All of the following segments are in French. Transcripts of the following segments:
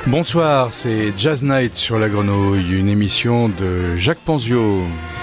Bonsoir, c'est Jazz Night sur la Grenouille, une émission de Jacques Panzio.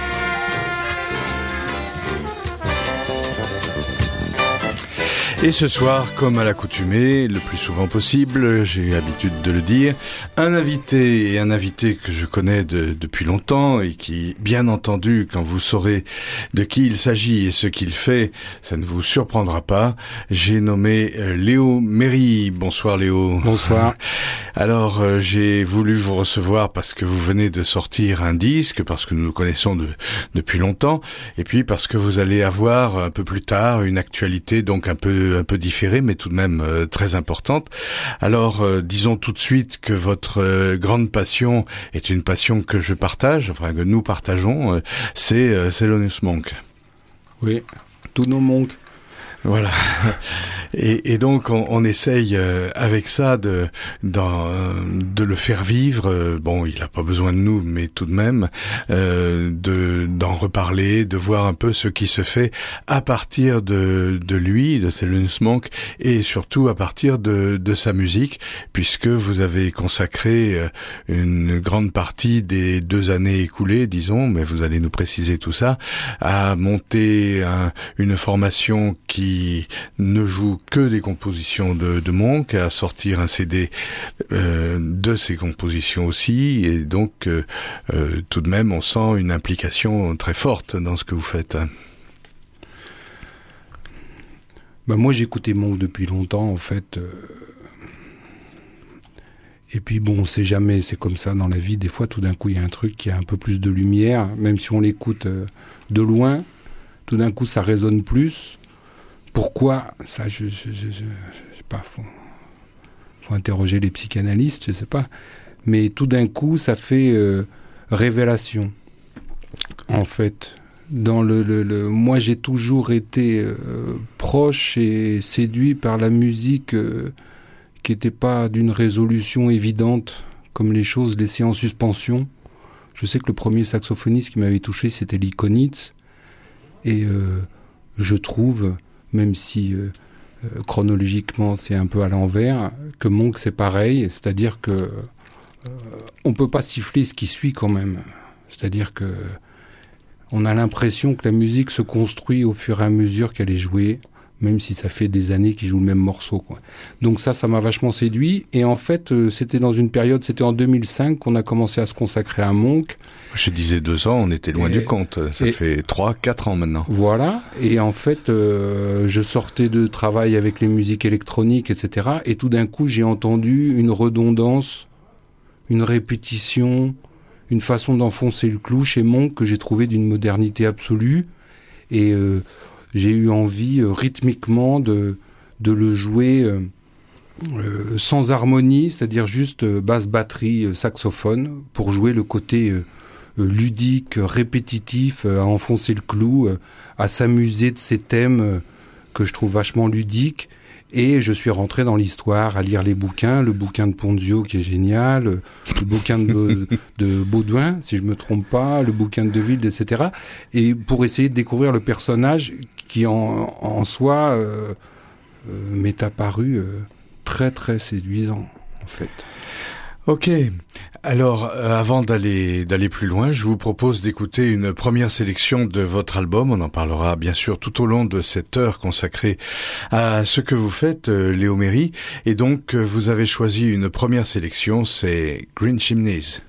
Et ce soir, comme à l'accoutumée, le plus souvent possible, j'ai l'habitude de le dire, un invité que je connais depuis longtemps et qui, bien entendu, quand vous saurez de qui il s'agit et ce qu'il fait, ça ne vous surprendra pas. J'ai nommé Léo Méry. Bonsoir Léo. Bonsoir. Alors, j'ai voulu vous recevoir parce que vous venez de sortir un disque, parce que nous nous connaissons depuis longtemps, et puis parce que vous allez avoir un peu plus tard une actualité donc un peu différée, mais tout de même très importante. Alors, disons tout de suite que votre grande passion est une passion que je partage, enfin que nous partageons, c'est Thelonious Monk. Oui, tous nos monks. Voilà. Et donc on essaye avec ça de le faire vivre. Bon, il a pas besoin de nous, mais tout de même d'en reparler, de voir un peu ce qui se fait à partir de lui, de Thelonious Monk, et surtout à partir de sa musique, puisque vous avez consacré une grande partie des 2 années écoulées, disons, mais vous allez nous préciser tout ça, à monter une formation qui ne joue que des compositions de Monk, à sortir un CD de ses compositions aussi, et donc tout de même on sent une implication très forte dans ce que vous faites. Moi j'écoutais Monk depuis longtemps en fait, et puis bon, on sait jamais, c'est comme ça dans la vie, des fois tout d'un coup il y a un truc qui a un peu plus de lumière, même si on l'écoute de loin, tout d'un coup ça résonne plus. Pourquoi ? Ça, je sais pas, faut interroger les psychanalystes, je sais pas. Mais tout d'un coup, ça fait révélation. En fait, dans moi, j'ai toujours été proche et séduit par la musique qui n'était pas d'une résolution évidente, comme les choses laissées en suspension. Je sais que le premier saxophoniste qui m'avait touché, c'était Lee Konitz. Et je trouve, même si chronologiquement c'est un peu à l'envers, que Monk c'est pareil, c'est-à-dire que on peut pas siffler ce qui suit quand même. C'est-à-dire que on a l'impression que la musique se construit au fur et à mesure qu'elle est jouée, même si ça fait des années qu'il joue le même morceau, quoi. Donc ça m'a vachement séduit. Et en fait, c'était dans une période, c'était en 2005 qu'on a commencé à se consacrer à Monk. Je disais 2 ans, on était loin du compte. Ça fait 3-4 ans maintenant. Voilà. Et en fait, je sortais de travail avec les musiques électroniques, etc. Et tout d'un coup, j'ai entendu une redondance, une répétition, une façon d'enfoncer le clou chez Monk que j'ai trouvé d'une modernité absolue. Et j'ai eu envie rythmiquement de le jouer sans harmonie, c'est-à-dire juste basse, batterie, saxophone, pour jouer le côté ludique, répétitif, à enfoncer le clou, à s'amuser de ces thèmes que je trouve vachement ludiques. Et je suis rentré dans l'histoire, à lire les bouquins, le bouquin de Ponzio qui est génial, le bouquin de Baudouin, si je me trompe pas, le bouquin de Deville, etc. Et pour essayer de découvrir le personnage qui en soi m'est apparu très très séduisant en fait. Ok, alors avant d'aller plus loin, je vous propose d'écouter une première sélection de votre album. On en parlera bien sûr tout au long de cette heure consacrée à ce que vous faites, Léo Méry. Et donc vous avez choisi une première sélection, c'est Green Chimneys.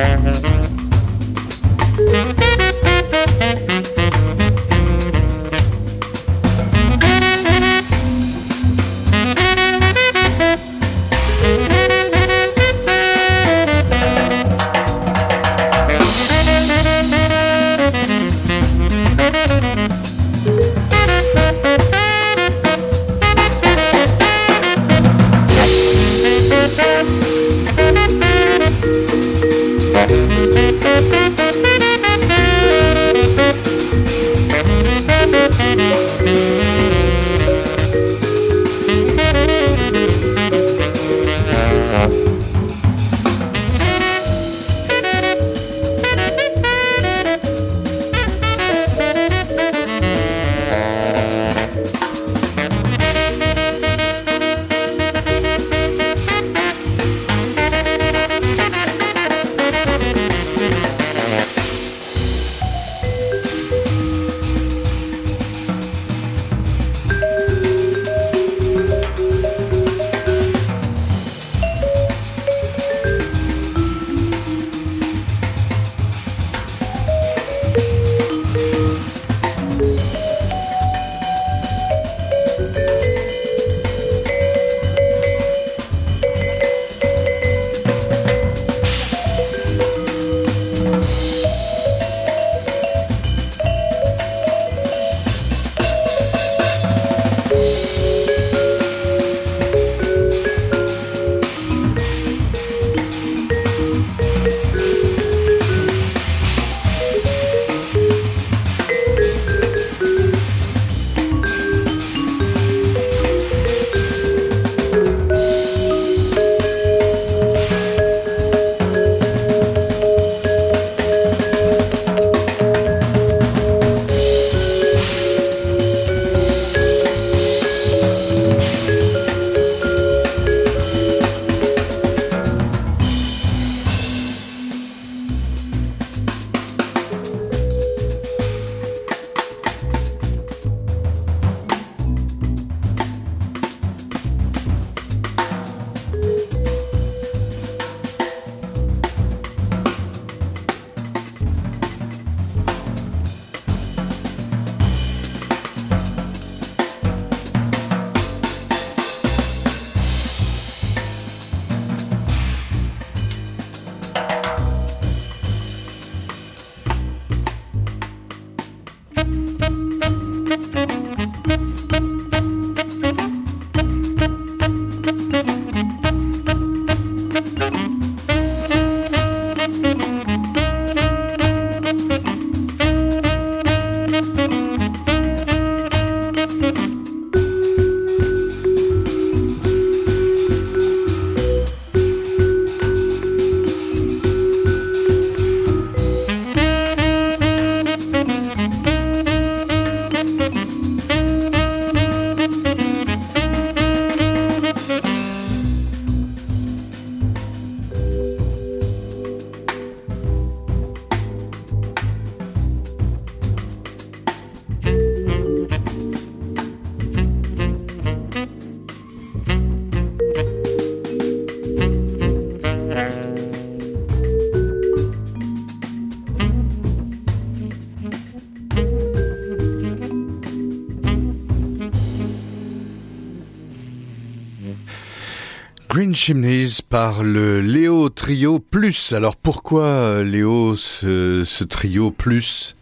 Green Chimneys par le Léo Trio Plus. Alors pourquoi Léo ce trio plus?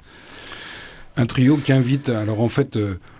Un trio qui invite, alors en fait,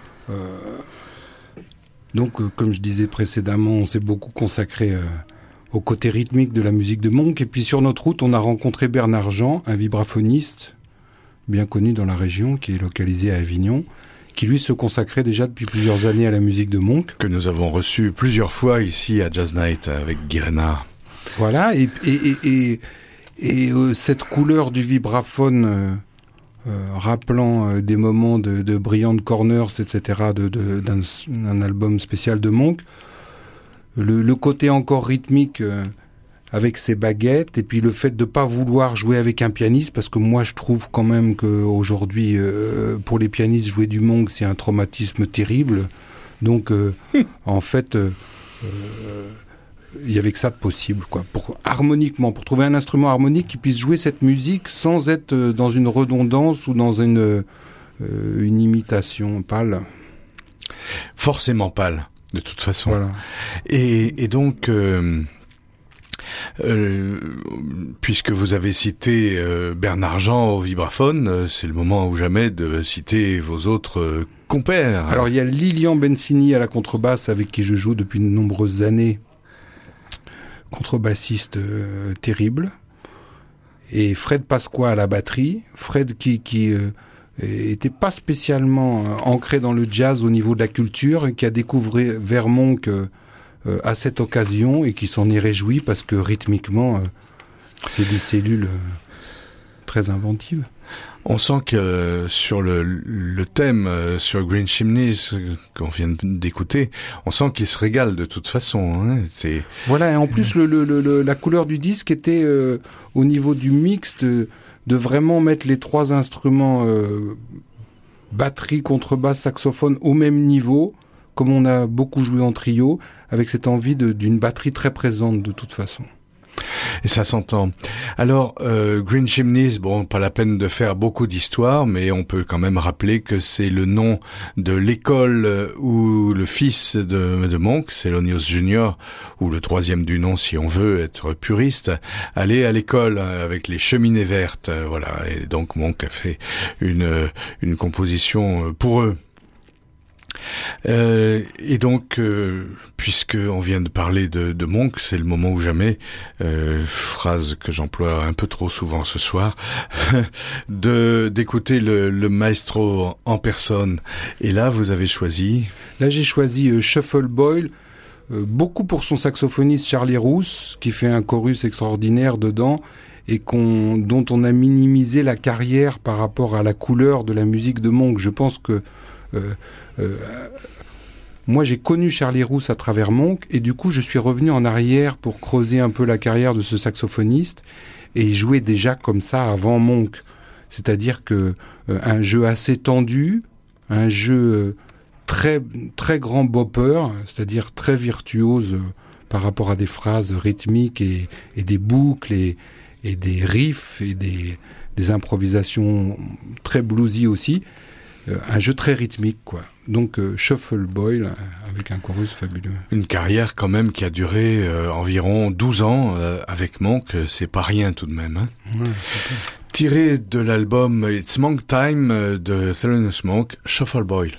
comme je disais précédemment, on s'est beaucoup consacré au côté rythmique de la musique de Monk. Et puis sur notre route, on a rencontré Bernard Jean, un vibraphoniste bien connu dans la région, qui est localisé à Avignon, qui lui se consacrait déjà depuis plusieurs années à la musique de Monk. Que nous avons reçu plusieurs fois ici à Jazz Night avec Guy Renard. Voilà, et cette couleur du vibraphone rappelant des moments de Brilliant Corners, etc., d'un album spécial de Monk, le côté encore rythmique avec ses baguettes, et puis le fait de pas vouloir jouer avec un pianiste, parce que moi je trouve quand même qu'aujourd'hui, pour les pianistes, jouer du Monk, c'est un traumatisme terrible. Donc, en fait, il y avait que ça de possible, quoi. Pour trouver un instrument harmonique qui puisse jouer cette musique sans être dans une redondance ou dans une imitation pâle. Forcément pâle, de toute façon. Voilà. Et donc, puisque vous avez cité Bernard Jean au vibraphone, c'est le moment ou jamais de citer vos autres compères. Alors il y a Lilian Bencini à la contrebasse avec qui je joue depuis de nombreuses années, contrebassiste terrible, et Fred Pasqua à la batterie. Fred qui était pas spécialement ancré dans le jazz au niveau de la culture et qui a découvert Monk à cette occasion et qui s'en est réjoui parce que rythmiquement c'est des cellules très inventives. On sent que sur le thème sur Green Chimneys qu'on vient d'écouter, on sent qu'il se régale de toute façon. Hein. Voilà, et en plus la couleur du disque était au niveau du mixte de vraiment mettre les trois instruments batterie, contrebasse, saxophone au même niveau, comme on a beaucoup joué en trio, avec cette envie d'une batterie très présente de toute façon. Et ça s'entend. Alors, Green Chimneys, bon, pas la peine de faire beaucoup d'histoire, mais on peut quand même rappeler que c'est le nom de l'école où le fils de Monk, Thelonious Jr., ou le troisième du nom si on veut être puriste, allait à l'école avec les cheminées vertes, voilà. Et donc Monk a fait une composition pour eux. Et donc, puisque on vient de parler de Monk, c'est le moment ou jamais, phrase que j'emploie un peu trop souvent ce soir, d'écouter le maestro en personne. Et là, vous avez choisi... Là, j'ai choisi Shuffle Boyle, beaucoup pour son saxophoniste Charlie Rousse, qui fait un chorus extraordinaire dedans, et dont on a minimisé la carrière par rapport à la couleur de la musique de Monk. Je pense que moi j'ai connu Charlie Rousse à travers Monk et du coup je suis revenu en arrière pour creuser un peu la carrière de ce saxophoniste et il jouait déjà comme ça avant Monk, c'est-à-dire que un jeu assez tendu, un jeu très très grand bopper, c'est-à-dire très virtuose par rapport à des phrases rythmiques et des boucles et des riffs et des improvisations très bluesy aussi. Un jeu très rythmique, quoi. Donc Shuffle Boyle avec un chorus fabuleux. Une carrière quand même qui a duré environ 12 ans avec Monk, c'est pas rien tout de même. Hein. Ouais, super. Tiré de l'album It's Monk Time de Thelonious Monk, Shuffle Boyle.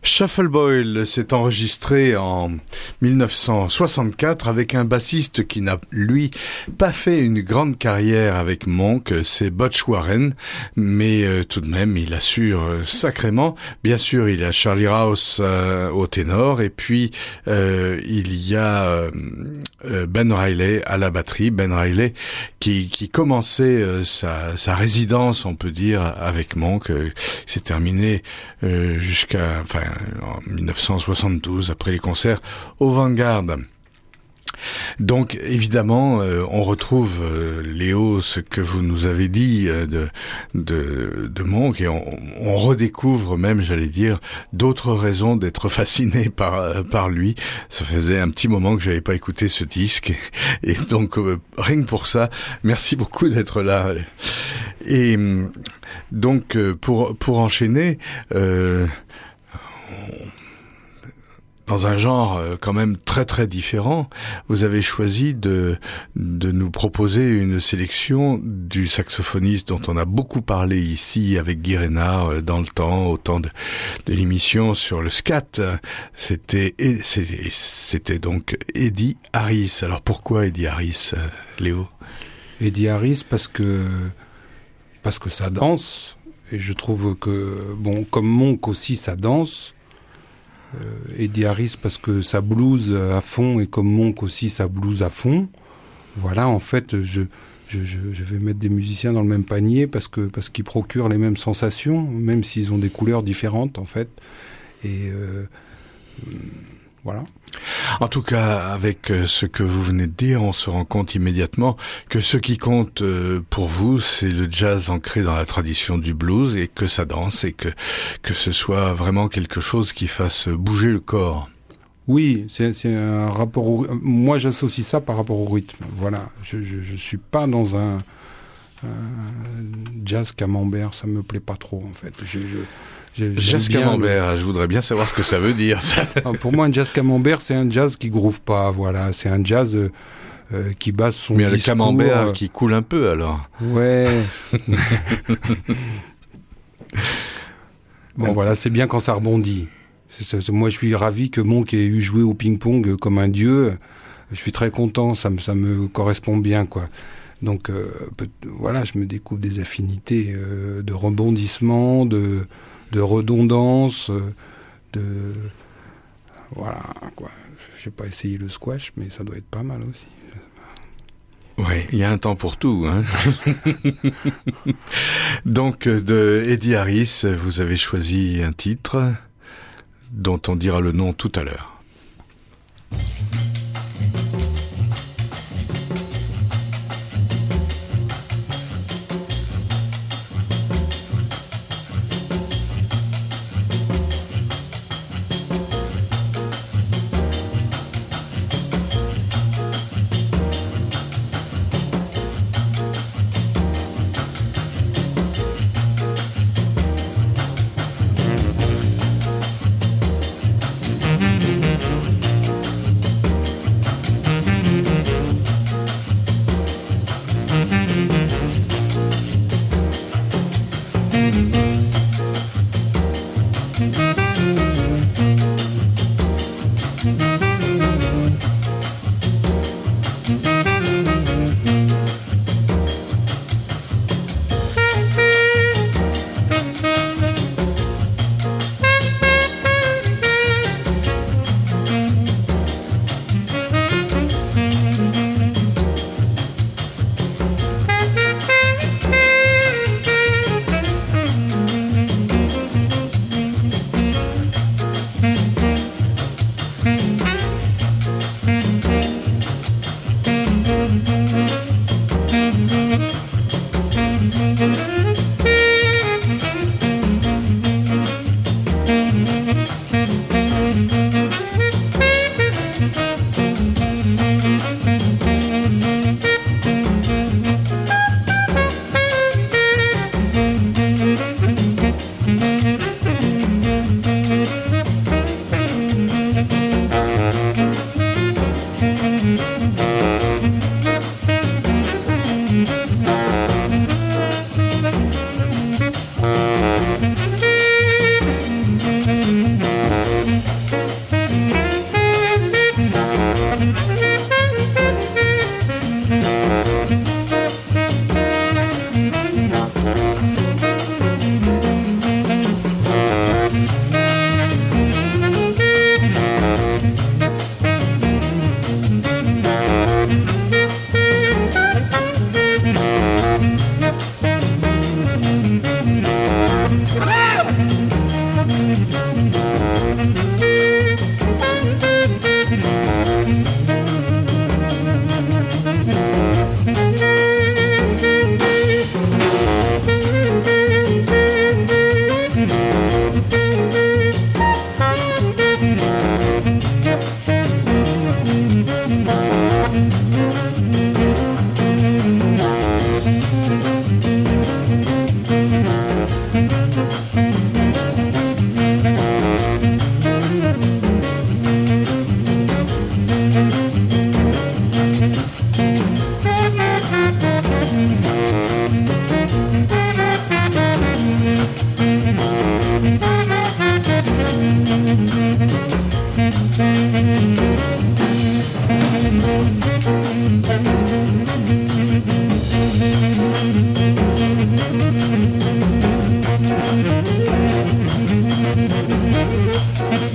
Shuffle Boil s'est enregistré en 1964 avec un bassiste qui n'a, lui, pas fait une grande carrière avec Monk, c'est Butch Warren, mais tout de même, il assure sacrément. Bien sûr, il y a Charlie Rouse au ténor, et puis il y a Ben Riley à la batterie. Ben Riley qui commençait sa résidence, on peut dire, avec Monk. C'est terminé en 1972, après les concerts au Vanguard. Donc évidemment, on retrouve Léo, ce que vous nous avez dit de Monk, et on redécouvre même, j'allais dire, d'autres raisons d'être fasciné par lui. Ça faisait un petit moment que j'avais pas écouté ce disque, et donc rien que pour ça, merci beaucoup d'être là. Et donc pour enchaîner, dans un genre quand même très très différent, vous avez choisi de nous proposer une sélection du saxophoniste dont on a beaucoup parlé ici avec Guy Reynard dans le temps, au temps de l'émission sur le scat. C'était donc Eddie Harris. Alors pourquoi Eddie Harris, Léo? Eddie Harris parce que ça danse, et je trouve que, bon, comme Monk aussi ça danse. Eddie Harris parce que ça blues à fond, et comme Monk aussi ça blues à fond. Voilà, en fait, je vais mettre des musiciens dans le même panier parce qu'ils procurent les mêmes sensations, même s'ils ont des couleurs différentes, en fait. Et voilà. En tout cas, avec ce que vous venez de dire, on se rend compte immédiatement que ce qui compte pour vous, c'est le jazz ancré dans la tradition du blues, et que ça danse, et que ce soit vraiment quelque chose qui fasse bouger le corps. Oui, c'est un rapport moi j'associe ça par rapport au rythme. Voilà, je suis pas dans un jazz camembert, ça me plaît pas trop en fait. Jazz camembert, je voudrais bien savoir ce que ça veut dire. Ça. Pour moi, un jazz camembert, c'est un jazz qui groove pas. Voilà, c'est un jazz qui base son discours. Mais le camembert qui coule un peu, alors. Ouais. Bon, voilà, c'est bien quand ça rebondit. Moi, je suis ravi que Monk ait eu joué au ping-pong comme un dieu. Je suis très content, ça me correspond bien, quoi. Donc, voilà, je me découvre des affinités de rebondissement, de redondance, voilà, quoi. J'ai pas essayé le squash, mais ça doit être pas mal aussi. Oui, il y a un temps pour tout, hein. Donc, de Eddie Harris, vous avez choisi un titre dont on dira le nom tout à l'heure.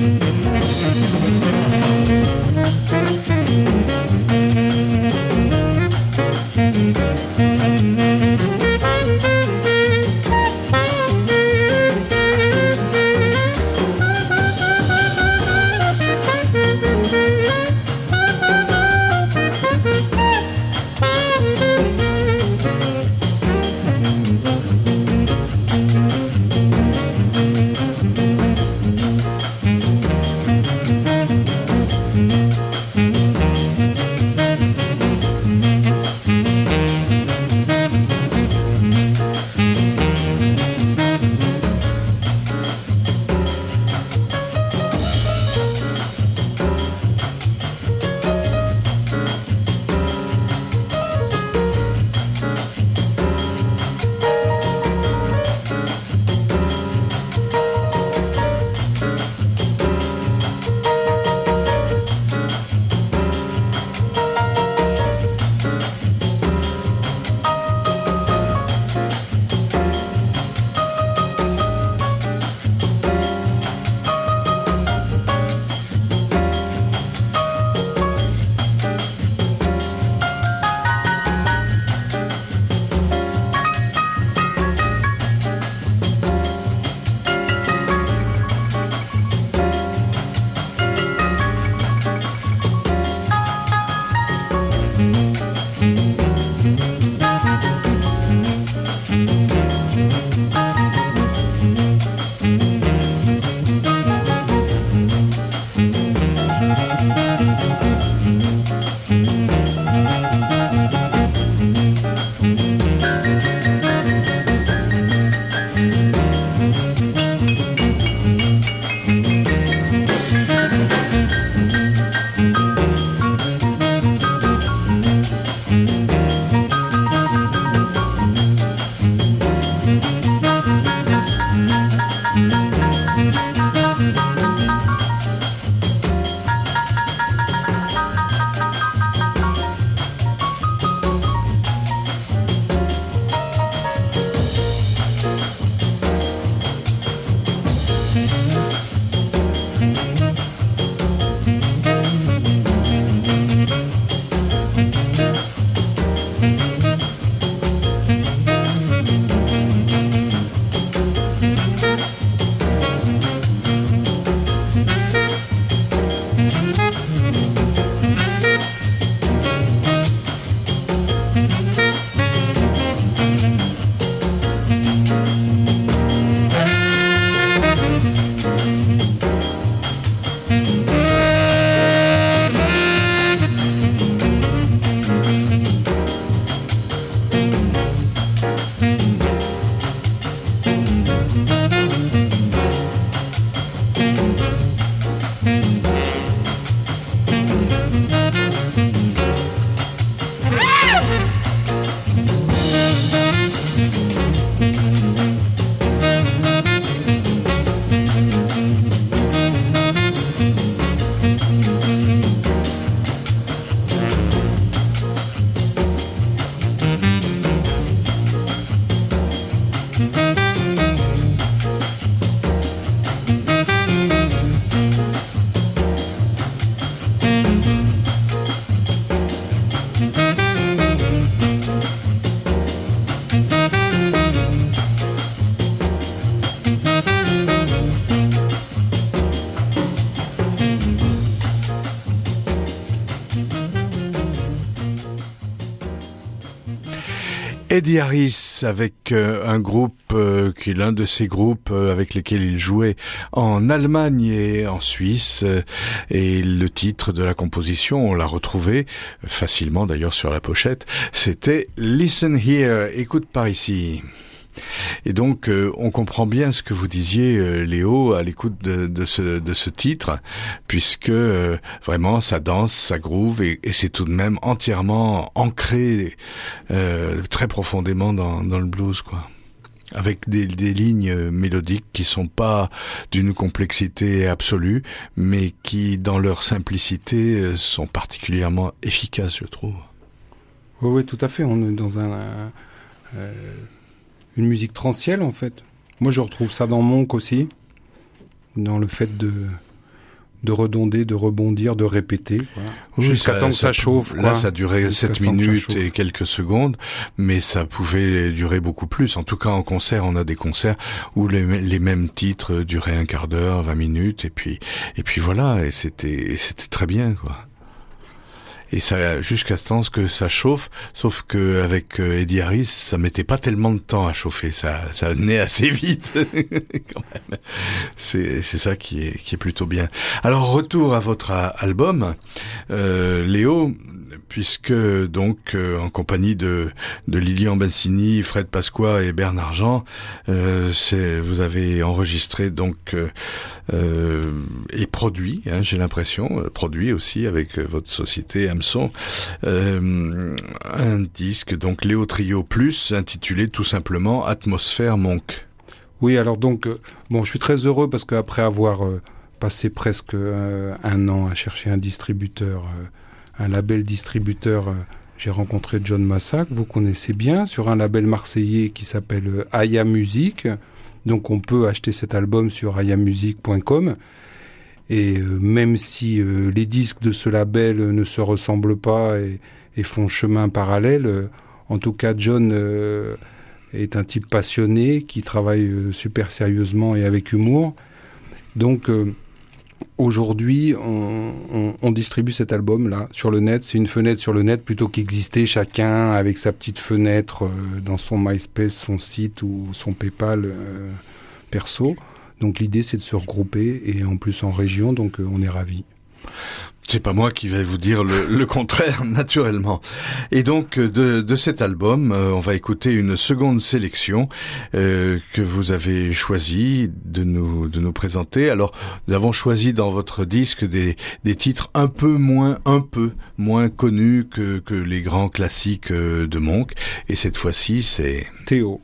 Eddie Harris avec un groupe qui est l'un de ces groupes avec lesquels il jouait en Allemagne et en Suisse, et le titre de la composition, on l'a retrouvé facilement d'ailleurs sur la pochette, c'était Listen Here, écoute par ici. Et donc, on comprend bien ce que vous disiez, Léo, à l'écoute de ce titre, puisque vraiment ça danse, ça groove, et c'est tout de même entièrement ancré très profondément dans le blues, quoi. Avec des lignes mélodiques qui sont pas d'une complexité absolue, mais qui, dans leur simplicité, sont particulièrement efficaces, je trouve. Oui, tout à fait. On est dans une musique transielle, en fait. Moi, je retrouve ça dans Monk aussi, dans le fait redonder, de rebondir, de répéter, oui, jusqu'à temps que ça chauffe. Là, ça durait 7 minutes et quelques secondes, mais ça pouvait durer beaucoup plus. En tout cas, en concert, on a des concerts où les mêmes titres duraient un quart d'heure, 20 minutes, et puis voilà, et c'était très bien, quoi. Et ça, jusqu'à ce temps que ça chauffe, sauf que avec Eddy Harris, ça mettait pas tellement de temps à chauffer, ça venait assez vite, quand même. C'est ça qui est plutôt bien. Alors, retour à votre album, Léo, puisque donc en compagnie de Lilian Bassini, Fred Pasqua et Bernard Jean, vous avez enregistré donc et produit, j'ai l'impression, produit aussi avec votre société Hameçon, un disque donc Léo Trio Plus intitulé tout simplement Atmosphère Monk. Oui, alors donc je suis très heureux parce qu'après avoir passé presque un an à chercher un distributeur, un label distributeur, j'ai rencontré John Massac, vous connaissez bien, sur un label marseillais qui s'appelle Aya Music. Donc on peut acheter cet album sur ayamusic.com. Et même si les disques de ce label ne se ressemblent pas et font chemin parallèle, en tout cas John est un type passionné qui travaille super sérieusement et avec humour. Donc aujourd'hui, on distribue cet album-là sur le net. C'est une fenêtre sur le net plutôt qu'exister chacun avec sa petite fenêtre dans son MySpace, son site ou son PayPal perso. Donc l'idée, c'est de se regrouper et en plus en région, donc on est ravis. C'est pas moi qui vais vous dire le contraire, naturellement. Et donc, de cet album, on va écouter une seconde sélection que vous avez choisi de nous présenter. Alors, nous avons choisi dans votre disque des titres un peu moins connus que les grands classiques de Monk. Et cette fois-ci, c'est Théo.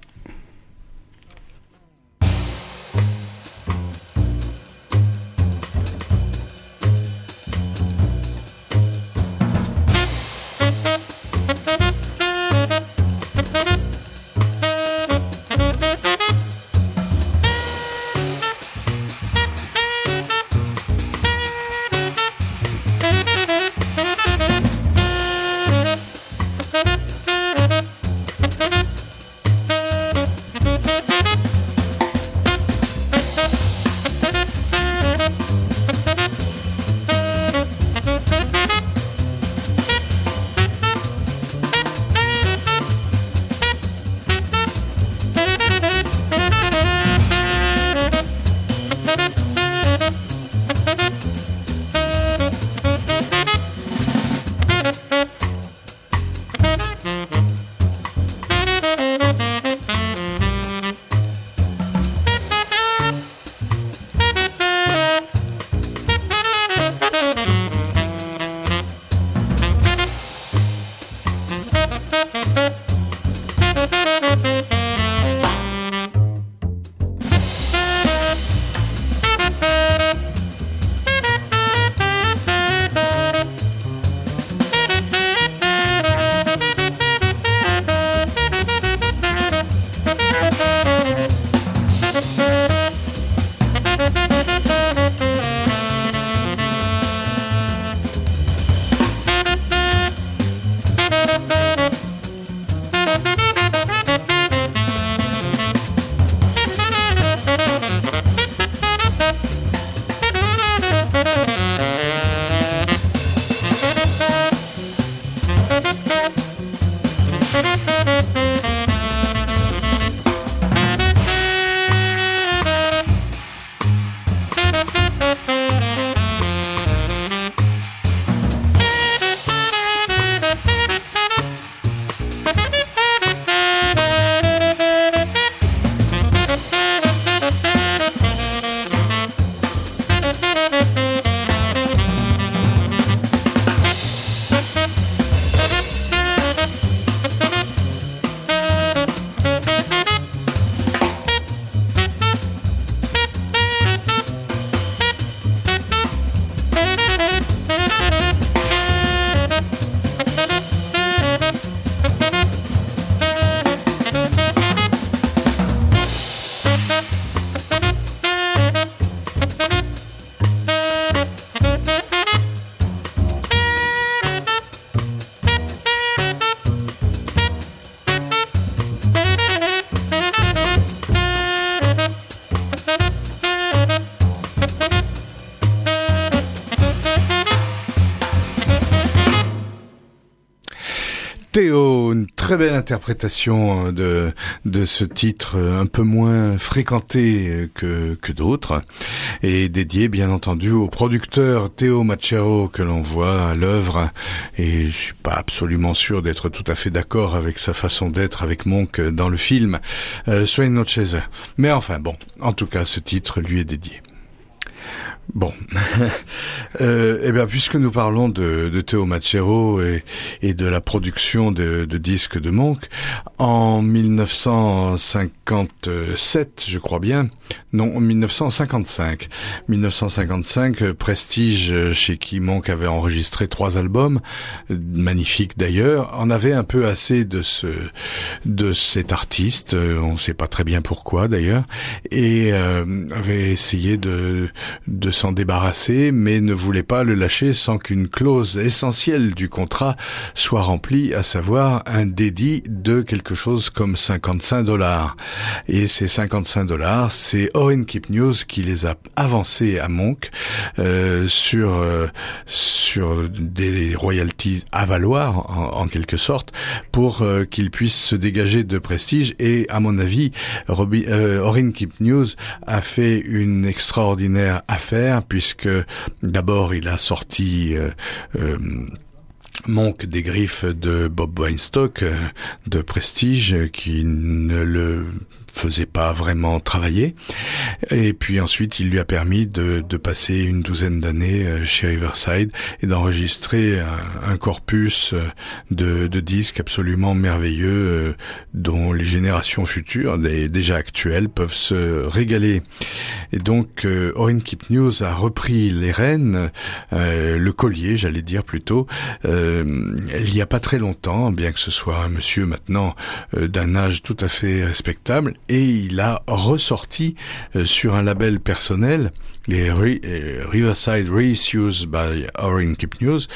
Théo, une très belle interprétation de ce titre un peu moins fréquenté que d'autres, et dédié bien entendu au producteur Théo Macero que l'on voit à l'œuvre, et je suis pas absolument sûr d'être tout à fait d'accord avec sa façon d'être avec Monk dans le film Sueño Noches. Mais enfin bon, en tout cas ce titre lui est dédié. Bon, eh bien, puisque nous parlons de Théo Macero et de la production de disques de Monk, en 1957, je crois bien, non, 1955, Prestige, chez qui Monk avait enregistré 3 albums, magnifiques d'ailleurs, en avait un peu assez de cet artiste, on ne sait pas très bien pourquoi d'ailleurs, et avait essayé de s'en débarrasser, mais ne voulait pas le lâcher sans qu'une clause essentielle du contrat soit remplie, à savoir un dédit de quelque chose comme $55. Et ces $55, c'est Orrin Kipnius qui les a avancés à Monk sur des royalties à valoir en quelque sorte, pour qu'il puisse se dégager de Prestige. Et à mon avis, Orrin Kipnius a fait une extraordinaire affaire, puisque d'abord il a sorti Monk des griffes de Bob Weinstock de Prestige, qui ne le faisait pas vraiment travailler, et puis ensuite il lui a permis de passer une douzaine d'années chez Riverside et d'enregistrer un corpus de disques absolument merveilleux dont les générations futures, déjà actuelles, peuvent se régaler. Et donc Orrin Kipnius a repris les rênes, le collier j'allais dire plutôt, il y a pas très longtemps, bien que ce soit un monsieur maintenant d'un âge tout à fait respectable, et il a ressorti sur un label personnel, les Riverside Reissues by Orrin Kipnius,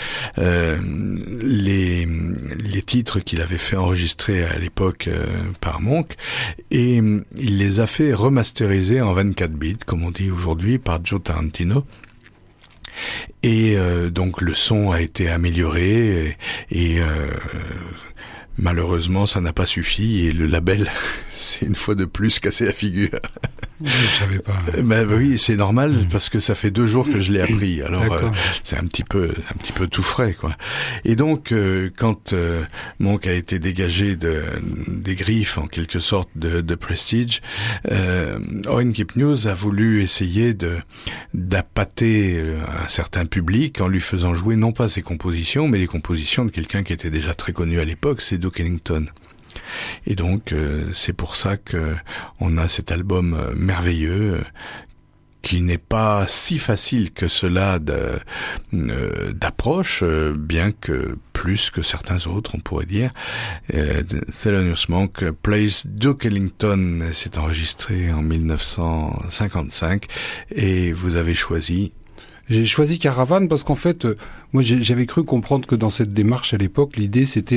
les titres qu'il avait fait enregistrer à l'époque par Monk, et il les a fait remasteriser en 24 bits, comme on dit aujourd'hui, par Joe Tarantino. Et donc le son a été amélioré, et malheureusement ça n'a pas suffi, et le label c'est une fois de plus cassé la figure. Je savais pas. Ben oui, c'est normal, parce que ça fait 2 jours que je l'ai appris. Alors c'est un petit peu tout frais, quoi. Et donc quand Monk a été dégagé des griffes en quelque sorte de Prestige, Orrin Kipnius a voulu essayer d'appâter un certain public en lui faisant jouer non pas ses compositions, mais les compositions de quelqu'un qui était déjà très connu à l'époque, c'est Duke Ellington. Et donc c'est pour ça que on a cet album merveilleux qui n'est pas si facile que cela d'approche, bien que plus que certains autres on pourrait dire. Thelonious Monk plays Duke Ellington, c'est enregistré en 1955, et vous avez choisi... J'ai choisi Caravane parce qu'en fait moi j'avais cru comprendre que dans cette démarche à l'époque, l'idée c'était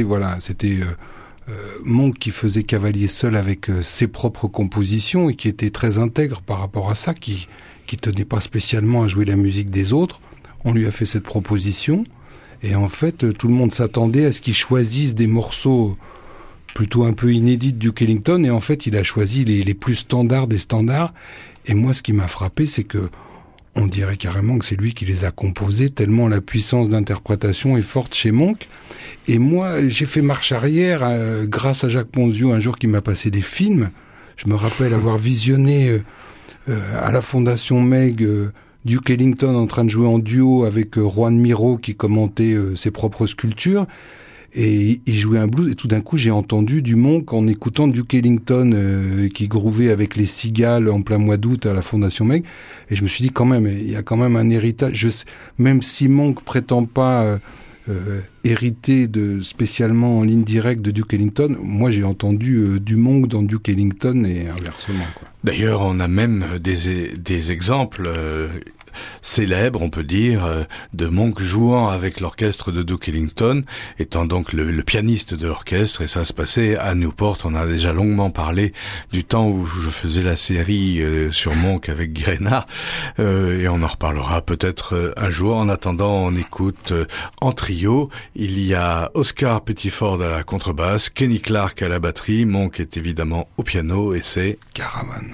Monk qui faisait cavalier seul avec ses propres compositions, et qui était très intègre par rapport à ça, qui tenait pas spécialement à jouer la musique des autres. On lui a fait cette proposition, et en fait tout le monde s'attendait à ce qu'il choisisse des morceaux plutôt un peu inédits de Duke Ellington, et en fait il a choisi les plus standards des standards. Et moi ce qui m'a frappé, c'est que on dirait carrément que c'est lui qui les a composés, tellement la puissance d'interprétation est forte chez Monk. Et moi, j'ai fait marche arrière grâce à Jacques Monziou, un jour qui m'a passé des films. Je me rappelle avoir visionné à la Fondation Meg Duke Ellington en train de jouer en duo avec Juan Miro qui commentait ses propres sculptures. Et il jouait un blues, et tout d'un coup j'ai entendu du Monk en écoutant Duke Ellington qui grouvait avec les Cigales en plein mois d'août à la Fondation Meg, et je me suis dit quand même, il y a quand même un héritage, même si Monk prétend pas hériter spécialement en ligne directe de Duke Ellington, moi j'ai entendu du Monk dans Duke Ellington et inversement, quoi. D'ailleurs on a même des exemples célèbre, on peut dire, de Monk jouant avec l'orchestre de Duke Ellington, étant donc le pianiste de l'orchestre, et ça se passait à Newport. On a déjà longuement parlé du temps où je faisais la série sur Monk avec Guy Reynard, et on en reparlera peut-être un jour. En attendant, on écoute en trio. Il y a Oscar Pettiford à la contrebasse, Kenny Clarke à la batterie, Monk est évidemment au piano, et c'est Caravan.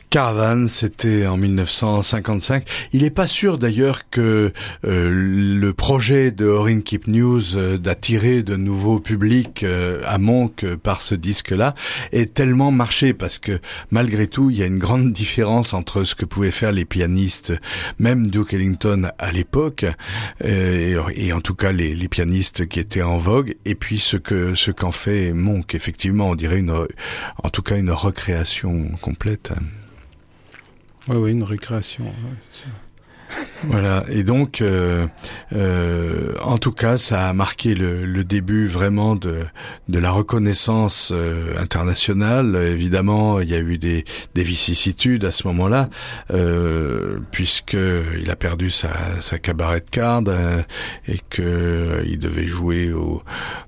Caravan, c'était en 1955. Il n'est pas sûr d'ailleurs que le projet de Orrin Keep News d'attirer de nouveaux publics à Monk par ce disque-là ait tellement marché, parce que malgré tout, il y a une grande différence entre ce que pouvaient faire les pianistes, même Duke Ellington à l'époque, et en tout cas les pianistes qui étaient en vogue, et puis ce qu'en fait Monk. Effectivement, on dirait en tout cas une recréation complète. Oui, une récréation. Ouais, c'est sûr. Voilà, et donc en tout cas ça a marqué le début vraiment de la reconnaissance internationale. Évidemment, il y a eu des vicissitudes à ce moment-là, puisque il a perdu sa cabaret card et que il devait jouer au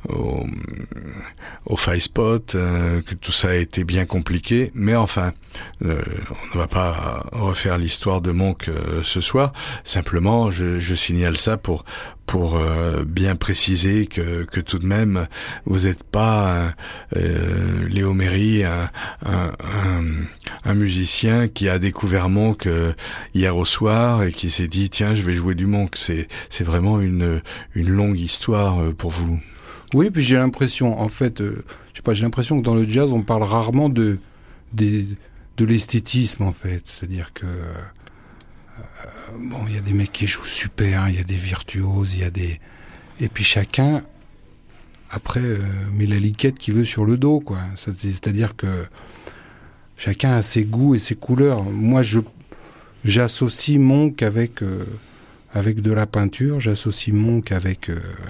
Five Spot, que tout ça a été bien compliqué, mais enfin on ne va pas refaire l'histoire de Monk ce soir. Simplement, je signale ça pour bien préciser que tout de même, vous n'êtes pas Léo Méry, un musicien qui a découvert Monk hier au soir et qui s'est dit tiens, je vais jouer du Monk. C'est vraiment une longue histoire pour vous. Oui, puis j'ai l'impression, en fait, j'ai l'impression que dans le jazz, on parle rarement de l'esthétisme, en fait. C'est-à-dire que il y a des mecs qui jouent super, il y a des virtuoses, et puis chacun après met la liquette qu'il veut sur le dos, quoi. C'est-à-dire que chacun a ses goûts et ses couleurs. Moi, j'associe Monk avec de la peinture, j'associe Monk avec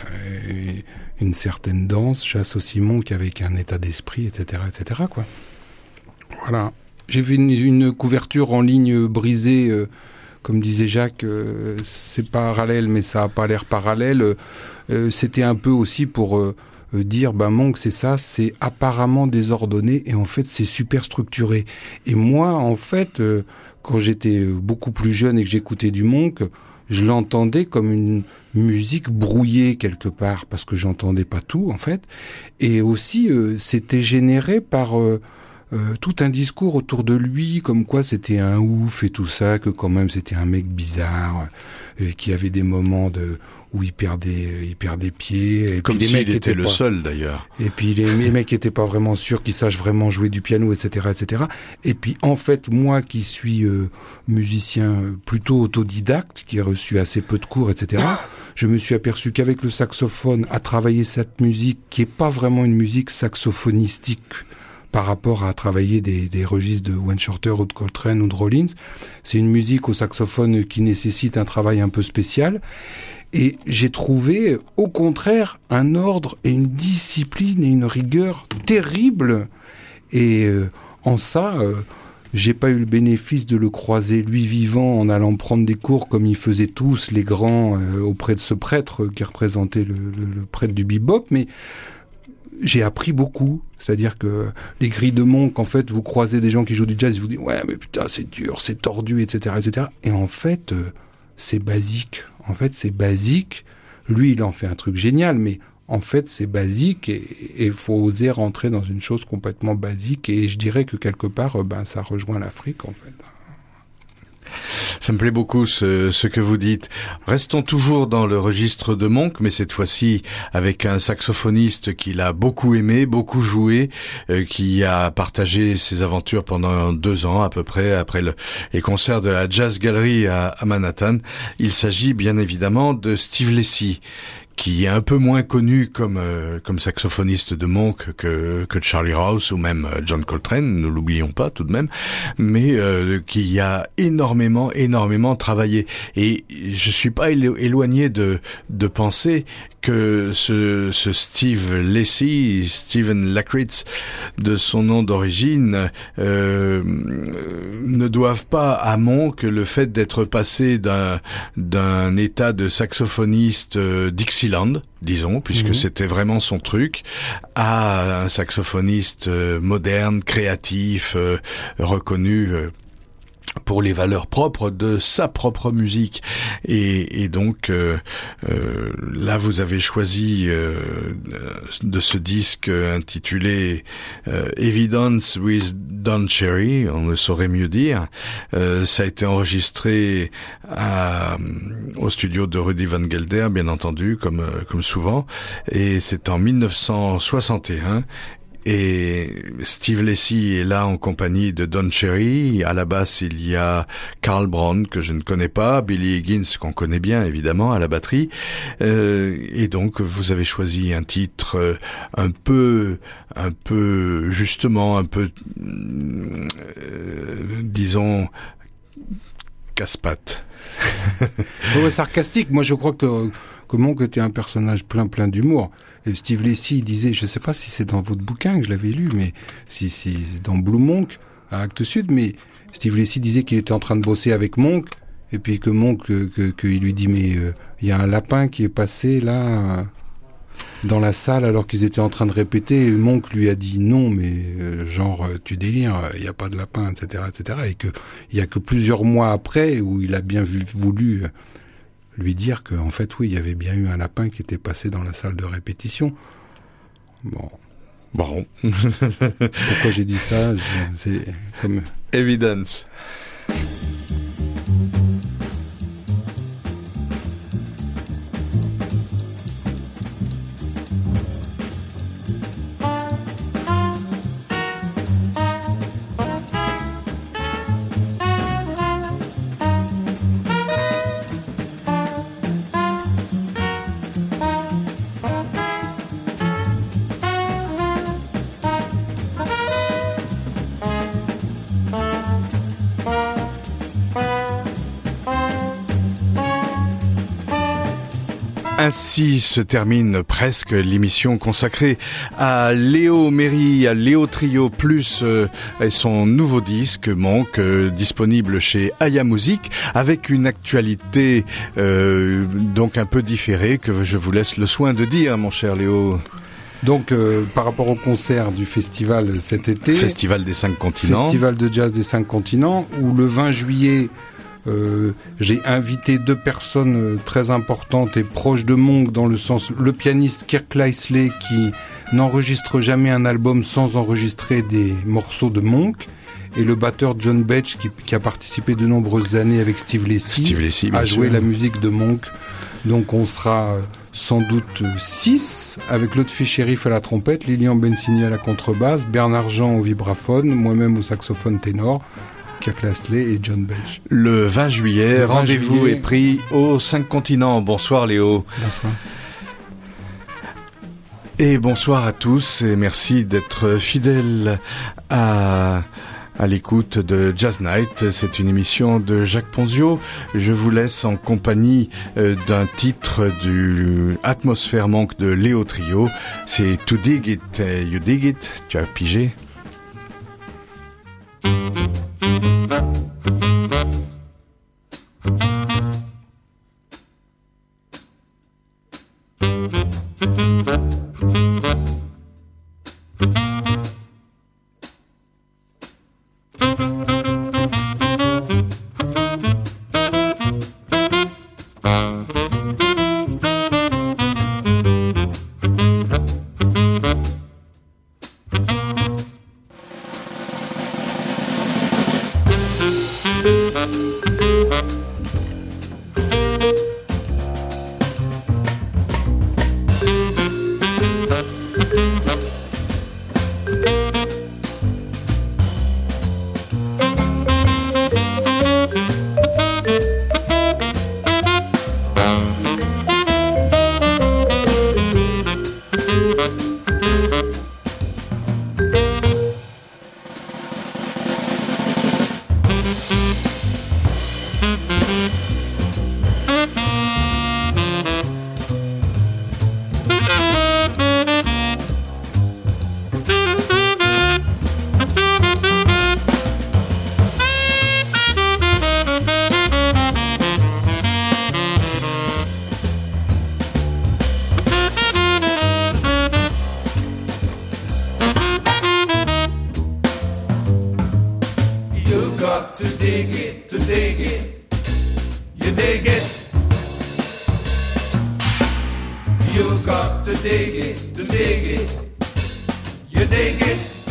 une certaine danse, j'associe Monk avec un état d'esprit, etc., quoi. Voilà. J'ai vu une couverture en ligne brisée. Comme disait Jacques, c'est parallèle, mais ça a pas l'air parallèle. C'était un peu aussi pour dire, Monk, c'est ça, c'est apparemment désordonné, et en fait, c'est super structuré. Et moi, en fait, quand j'étais beaucoup plus jeune et que j'écoutais du Monk, je l'entendais comme une musique brouillée quelque part, parce que j'entendais pas tout, en fait. Et aussi, c'était généré par tout un discours autour de lui, comme quoi c'était un ouf et tout ça, que quand même c'était un mec bizarre, qui avait des moments où il perdait pied. Et comme s'il était le seul d'ailleurs. Et puis les mecs étaient pas vraiment sûrs qu'ils sachent vraiment jouer du piano, etc., etc. Et puis en fait, moi qui suis musicien plutôt autodidacte, qui ai reçu assez peu de cours, etc., je me suis aperçu qu'avec le saxophone, à travailler cette musique qui est pas vraiment une musique saxophonistique, par rapport à travailler des registres de Wayne Shorter ou de Coltrane ou de Rollins. C'est une musique au saxophone qui nécessite un travail un peu spécial. Et j'ai trouvé, au contraire, un ordre et une discipline et une rigueur terrible. Et en ça, j'ai pas eu le bénéfice de le croiser lui vivant en allant prendre des cours comme ils faisaient tous les grands auprès de ce prêtre qui représentait le prêtre du bebop, mais j'ai appris beaucoup. C'est-à-dire que les grilles de Monk, en fait, vous croisez des gens qui jouent du jazz, ils vous disent ouais, mais putain, c'est dur, c'est tordu, etc., etc. Et en fait, c'est basique. En fait, c'est basique. Lui, il en fait un truc génial, mais en fait, c'est basique et il faut oser rentrer dans une chose complètement basique. Et je dirais que quelque part, ça rejoint l'Afrique, en fait. Ça me plaît beaucoup ce que vous dites. Restons toujours dans le registre de Monk, mais cette fois-ci avec un saxophoniste qu'il a beaucoup aimé, beaucoup joué, qui a partagé ses aventures pendant 2 ans à peu près, après les concerts de la Jazz Gallery à Manhattan. Il s'agit bien évidemment de Steve Lacy, qui est un peu moins connu comme saxophoniste de Monk que Charlie Rouse ou même John Coltrane, ne l'oublions pas tout de même, mais qui a énormément travaillé. Et je suis pas éloigné de penser que ce Steve Lacy, Stephen Lakritz, de son nom d'origine, ne doivent pas à Monk le fait d'être passé d'un état de saxophoniste Dixieland, disons, puisque c'était vraiment son truc, à un saxophoniste moderne, créatif, reconnu pour les valeurs propres de sa propre musique. Et donc là vous avez choisi de ce disque intitulé Evidence with Don Cherry, on ne saurait mieux dire. Ça a été enregistré au studio de Rudy Van Gelder, bien entendu, comme souvent, et c'est en 1961. Et Steve Lacy est là en compagnie de Don Cherry. À la basse, il y a Carl Brown, que je ne connais pas, Billy Higgins, qu'on connaît bien, évidemment, à la batterie. Et donc, vous avez choisi un titre un peu, justement, un peu, disons, casse-pattes. Ouais, sarcastique. Moi, je crois que Monk était un personnage plein d'humour. Et Steve Lacy disait, je sais pas si c'est dans votre bouquin que je l'avais lu, mais si c'est dans Blue Monk, à Actes Sud, mais Steve Lacy disait qu'il était en train de bosser avec Monk, et puis que Monk, qu'il lui dit, mais il y a un lapin qui est passé là dans la salle alors qu'ils étaient en train de répéter, et Monk lui a dit non, mais genre tu délires, il y a pas de lapin, etc., et que il y a que plusieurs mois après où il a bien voulu lui dire que en fait oui, il y avait bien eu un lapin qui était passé dans la salle de répétition. Bon. Pourquoi j'ai dit ça? C'est comme Evidence. Ainsi se termine presque l'émission consacrée à Léo Méry, à Léo Trio Plus et son nouveau disque Monk, disponible chez Aya Music, avec une actualité donc un peu différée que je vous laisse le soin de dire, mon cher Léo. Donc, par rapport au concert du festival cet été... Festival des 5 continents. Festival de jazz des 5 continents, où le 20 juillet... j'ai invité 2 personnes très importantes et proches de Monk, dans le sens, le pianiste Kirk Lisley qui n'enregistre jamais un album sans enregistrer des morceaux de Monk, et le batteur John Betch qui a participé de nombreuses années avec Steve Lacy à jouer la musique de Monk. Donc on sera sans doute 6, avec Lotfi Sherif à la trompette, Lilian Bensini à la contrebasse, Bernard Jean au vibraphone, moi-même au saxophone ténor, Kirk Lisley et John Betch. Le 20 juillet, rendez-vous est pris aux 5 continents. Bonsoir Léo. Bonsoir. Et bonsoir à tous et merci d'être fidèles à l'écoute de Jazz Night. C'est une émission de Jacques Ponzio. Je vous laisse en compagnie d'un titre du Atmosphère Monk de Léo Trio. C'est To Dig It, You Dig It. Tu as pigé? dig it, to dig it. You dig it.